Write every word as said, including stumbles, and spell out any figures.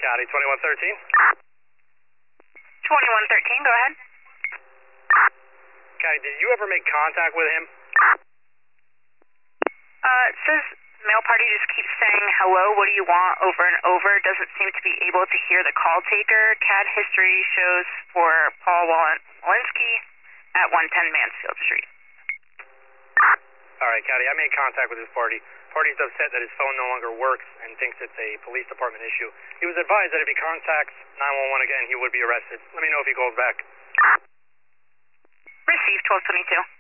Caddy, twenty-one thirteen. twenty-one thirteen, go ahead. Caddy, did you ever make contact with him? Uh, it says mail party just keeps saying hello, what do you want, over and over. Doesn't seem to be able to hear the call taker. C A D history shows for Paul Walensky at one ten Mansfield Street. All right, Caddy, I made contact with his party. Party's upset that his phone no longer works and thinks it's a police department issue. He was advised that if he contacts nine one one again, he would be arrested. Let me know if he calls back. Received, twelve twenty-two.